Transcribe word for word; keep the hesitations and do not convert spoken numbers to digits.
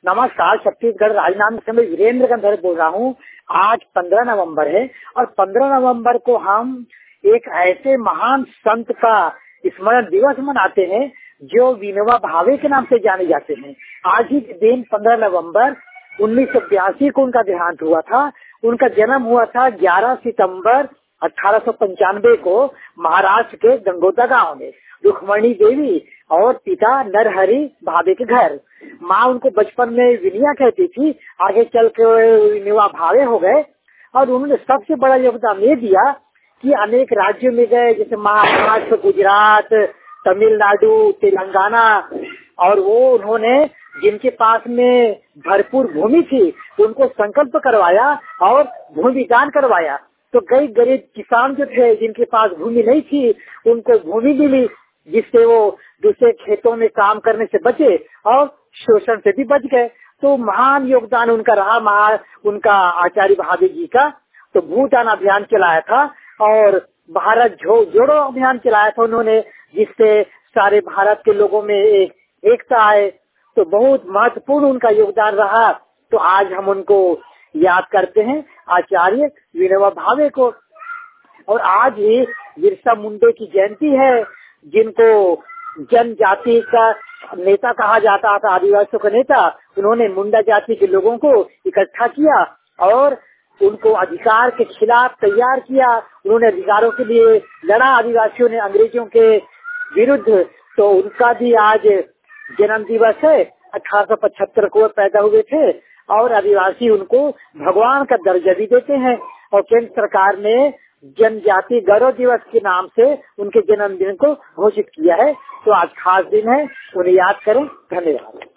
नमस्कार, छत्तीसगढ़ राजनांदगांव से मैं वीरेंद्र गंधर्व बोल रहा हूँ। आज पंद्रह नवंबर है और पंद्रह नवंबर को हम एक ऐसे महान संत का स्मरण दिवस मनाते हैं जो विनोबा भावे के नाम से जाने जाते हैं। आज ही के दिन पंद्रह नवंबर उन्नीस सौ बयासी को उनका देहांत हुआ था। उनका जन्म हुआ था ग्यारह सितंबर अठारह सौ पंचानवे को महाराष्ट्र के गंगोता गांव में रुक्मणी देवी और पिता नरहरि भावे के घर। माँ उनको बचपन में विनिया कहती थी, आगे चल के विनोबा भावे हो गए। और उन्होंने सबसे बड़ा योगदान ये दिया कि अनेक राज्यों में गए, जैसे महाराष्ट्र, गुजरात, तमिलनाडु, तेलंगाना, और वो उन्होंने जिनके पास में भरपूर भूमि थी उनको संकल्प करवाया और भूमि दान करवाया। तो कई गरीब किसान जो थे जिनके पास भूमि नहीं थी उनको भूमि मिली, जिससे वो दूसरे खेतों में काम करने से बचे और शोषण से भी बच गए। तो महान योगदान उनका रहा, महा उनका आचार्य भावे जी का। तो भूदान अभियान चलाया था और भारत जो, जोड़ो अभियान चलाया था उन्होंने, जिससे सारे भारत के लोगों में एक एकता आए। तो बहुत महत्वपूर्ण उनका योगदान रहा। तो आज हम उनको याद करते हैं, आचार्य विनोबा भावे को। और आज ही बिरसा मुंडा की जयंती है, जिनको जनजाति का नेता कहा जाता था, आदिवासियों का नेता। उन्होंने मुंडा जाति के लोगों को इकट्ठा किया और उनको अधिकार के खिलाफ तैयार किया। उन्होंने अधिकारों के लिए लड़ा, आदिवासियों ने अंग्रेजों के विरुद्ध। तो उनका भी आज जन्म दिवस है। अठारह सौ पचहत्तर को पैदा हुए थे और आदिवासी उनको भगवान का दर्जा भी देते हैं। और केंद्र सरकार ने जनजाति गौरव दिवस के नाम से उनके जन्मदिन को घोषित किया है। तो आज खास दिन है, उन्हें याद करें। धन्यवाद।